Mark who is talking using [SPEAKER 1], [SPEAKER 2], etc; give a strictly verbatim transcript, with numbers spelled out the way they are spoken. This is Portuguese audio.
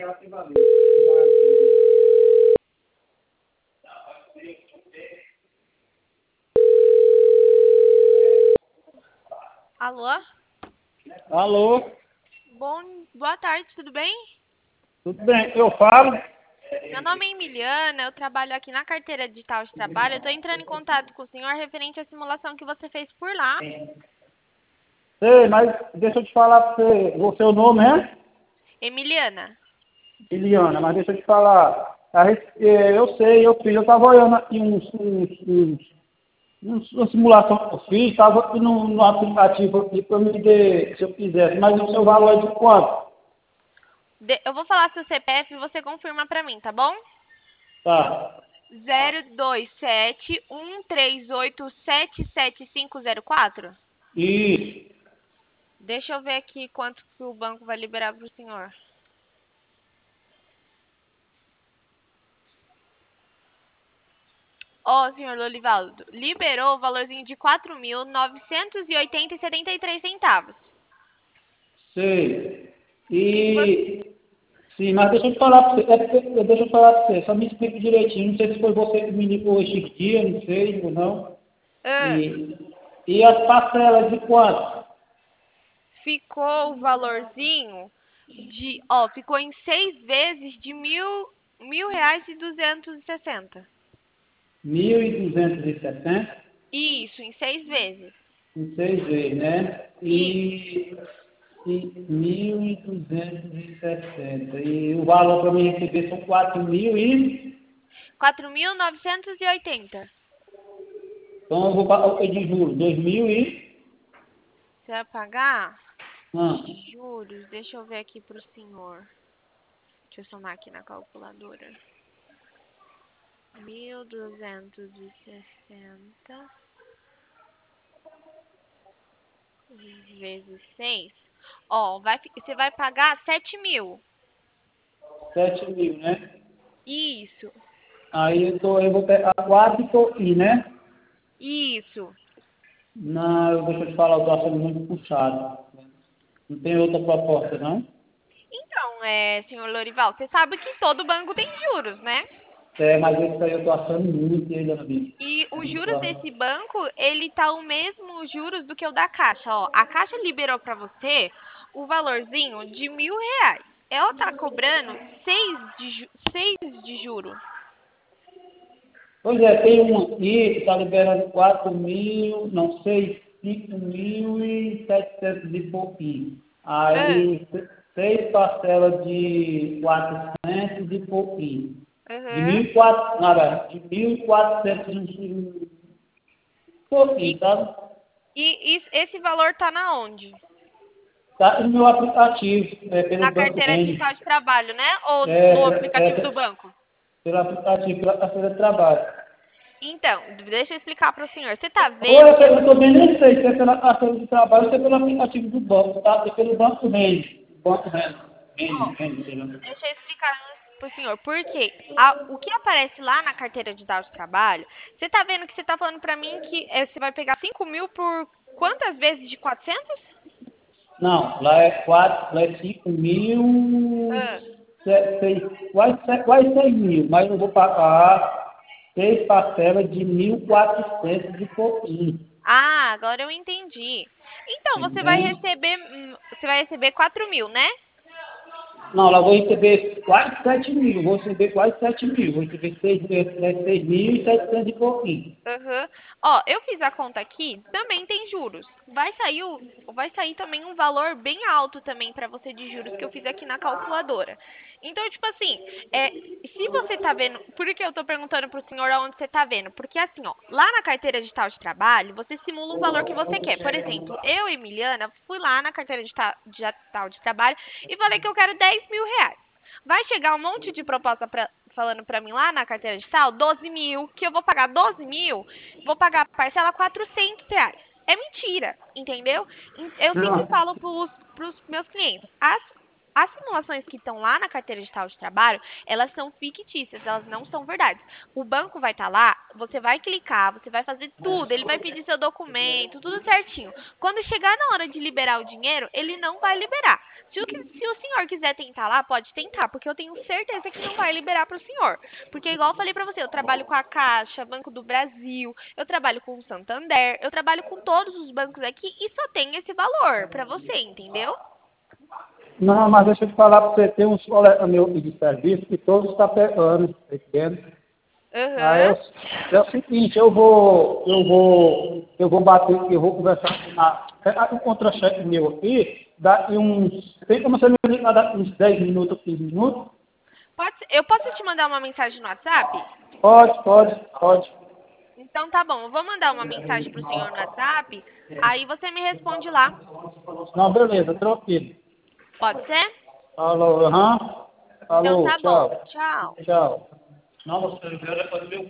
[SPEAKER 1] Alô?
[SPEAKER 2] Alô,
[SPEAKER 1] Bom, boa tarde, tudo bem?
[SPEAKER 2] tudo bem? Eu falo?
[SPEAKER 1] Meu nome é Emiliana, eu trabalho aqui na carteira digital de trabalho. Eu estou entrando em contato com o senhor referente à simulação que você fez por lá.
[SPEAKER 2] Sei, mas deixa eu te falar para você, o seu nome é?
[SPEAKER 1] Emiliana.
[SPEAKER 2] Liliana, mas deixa eu te falar. A res- eh, eu sei, eu fiz, eu estava olhando aqui uns, uns, uns, uns- uma simulação que eu fiz, estava aqui no, no aplicativo aqui para me ver se eu quisesse, mas o seu valor é de quanto?
[SPEAKER 1] De- eu vou falar seu C P F e você confirma pra mim, tá bom?
[SPEAKER 2] Tá.
[SPEAKER 1] zero dois sete um três oito sete sete cinco zero quatro.
[SPEAKER 2] Isso.
[SPEAKER 1] Deixa eu ver aqui quanto que o banco vai liberar pro senhor. Ó, senhor Lolivaldo, liberou o valorzinho de quatro mil novecentos e oitenta e setenta e três centavos.
[SPEAKER 2] Sei.
[SPEAKER 1] Que que você...
[SPEAKER 2] E sim, mas deixa eu te falar para você, é porque- deixa eu falar para você, só me explica direitinho, não sei se foi você que me ligou hoje em dia, não sei ou não.
[SPEAKER 1] Ah,
[SPEAKER 2] E, e as parcelas de quanto?
[SPEAKER 1] ficou o valorzinho de... Ó, ficou em seis vezes de mil, mil reais e duzentos e sessenta.
[SPEAKER 2] Mil e duzentos e setenta,
[SPEAKER 1] Isso, em seis vezes.
[SPEAKER 2] em seis vezes, né?
[SPEAKER 1] Isso.
[SPEAKER 2] E, e mil e duzentos e sessenta. E o valor para mim receber são quatro mil e...
[SPEAKER 1] quatro mil novecentos e oitenta.
[SPEAKER 2] Então eu vou pagar de juros, dois mil e...
[SPEAKER 1] Você vai pagar
[SPEAKER 2] Ah,
[SPEAKER 1] de juros? Deixa eu ver aqui pro senhor. Deixa eu somar aqui na calculadora. Mil duzentos e sessenta vezes seis. Ó, vai, fi- você vai pagar sete mil.
[SPEAKER 2] sete mil, né?
[SPEAKER 1] Isso,
[SPEAKER 2] Aí eu, tô, eu vou pegar quatro e pouquinho, né?
[SPEAKER 1] isso.
[SPEAKER 2] Não, eu- deixa eu te falar, eu tô achando muito puxado. Não tem outra proposta, não?
[SPEAKER 1] Então, é, senhor Lorival, você sabe que todo banco tem juros, né?
[SPEAKER 2] É, mas esse aí eu tô achando muito, hein, dona Bia?
[SPEAKER 1] E os
[SPEAKER 2] Eu
[SPEAKER 1] juros
[SPEAKER 2] tô-
[SPEAKER 1] desse banco, ele tá o mesmo juros do que o da Caixa, ó. A Caixa liberou pra você o valorzinho de mil reais. Ela tá cobrando seis de, ju- seis de juro.
[SPEAKER 2] Pois é, tem um aqui que está liberando quatro mil, não sei, cinco mil e setecentos e pouquinho.
[SPEAKER 1] Ah,
[SPEAKER 2] Aí, se- seis parcelas de quatrocentos e pouquinho. De
[SPEAKER 1] aham.
[SPEAKER 2] mil e quatrocentos, nada, de mil e quatrocentos e
[SPEAKER 1] E,
[SPEAKER 2] pouquinho, sabe?
[SPEAKER 1] e isso- esse valor tá na onde?
[SPEAKER 2] Está no meu aplicativo, é, pelo
[SPEAKER 1] Na
[SPEAKER 2] Banco
[SPEAKER 1] carteira
[SPEAKER 2] Rende.
[SPEAKER 1] digital de trabalho, né? Ou no
[SPEAKER 2] É, é,
[SPEAKER 1] aplicativo do
[SPEAKER 2] é,
[SPEAKER 1] banco?
[SPEAKER 2] pelo aplicativo, pela carteira de trabalho.
[SPEAKER 1] Então, deixa eu explicar para o senhor. Você tá
[SPEAKER 2] Ou
[SPEAKER 1] vendo
[SPEAKER 2] eu,
[SPEAKER 1] que...
[SPEAKER 2] eu também nem sei se é pela carteira de trabalho ou se é pelo aplicativo do banco, tá? É pelo Banco Rende. Banco Rende.
[SPEAKER 1] Ó,
[SPEAKER 2] Rende, Rende, Rende.
[SPEAKER 1] deixa eu explicar para o senhor. Por quê? A- o que aparece lá na carteira digital de trabalho, você tá vendo que você tá falando para mim que eh, você vai pegar cinco mil por quantas vezes de quatrocentos?
[SPEAKER 2] Não, lá é quatro, lá é cinco mil,
[SPEAKER 1] Ah.
[SPEAKER 2] se- seis, quase, se- quase seis mil, mas eu vou pagar seis parcelas de mil e quatrocentos e pouquinho,
[SPEAKER 1] Ah, agora eu entendi. Então, você vai
[SPEAKER 2] entende?
[SPEAKER 1] receber, hum, você vai receber quatro mil, né?
[SPEAKER 2] Não, lá eu vou receber quase sete mil, vou receber quase sete mil, vou receber seis, seis mil e setecentos e pouquinho.
[SPEAKER 1] Aham. Ó, eu fiz a conta aqui, também tem juros. Vai sair, o- vai sair também um valor bem alto também para você de juros que eu fiz aqui na calculadora. Então, tipo assim, é, se você tá vendo, por que eu tô perguntando pro senhor aonde você tá vendo? Porque assim, ó, lá na carteira digital de trabalho, você simula um valor que você quer. Por exemplo, eu, Emiliana, fui lá na carteira digital digital de trabalho e falei que eu quero dez mil reais. Vai chegar um monte de proposta pra, falando pra mim lá na carteira digital, doze mil, que eu vou pagar doze mil, vou pagar parcela quatrocentos reais. É mentira, entendeu? Eu sempre
[SPEAKER 2] Não,
[SPEAKER 1] falo pros, pros meus clientes, as As simulações que estão lá na carteira digital de trabalho, elas são fictícias, elas não são verdades. O banco vai estar lá, você vai clicar, você vai fazer tudo, ele vai pedir seu documento, tudo certinho. Quando chegar na hora de liberar o dinheiro, ele não vai liberar. Se o, que- se o senhor quiser tentar lá, pode tentar, porque eu tenho certeza que não vai liberar para o senhor. Porque, igual eu falei para você, eu trabalho com a Caixa, Banco do Brasil, eu trabalho com o Santander, eu trabalho com todos os bancos aqui e só tem esse valor para você, entendeu?
[SPEAKER 2] Não, mas deixa eu te falar para você, tem uns colegas meus de serviço que todos estão pegando, tá entendendo? Aí
[SPEAKER 1] Aham.
[SPEAKER 2] é, o- é o seguinte, eu vou, eu vou, eu vou bater aqui, eu vou conversar com a, é, um contra-cheque meu aqui, daqui uns, tem como você me ligar daqui uns dez minutos, quinze minutos?
[SPEAKER 1] Pode ser- eu posso te mandar uma mensagem no WhatsApp?
[SPEAKER 2] Pode, pode, pode.
[SPEAKER 1] Então tá bom, eu vou mandar uma mensagem pro senhor no WhatsApp, aí você me responde lá.
[SPEAKER 2] Não, beleza, tranquilo.
[SPEAKER 1] Pode ser?
[SPEAKER 2] Alô, aham.
[SPEAKER 1] Então
[SPEAKER 2] Alô,
[SPEAKER 1] tá bom.
[SPEAKER 2] tchau.
[SPEAKER 1] Tchau.
[SPEAKER 2] Tchau. Não, você vai fazer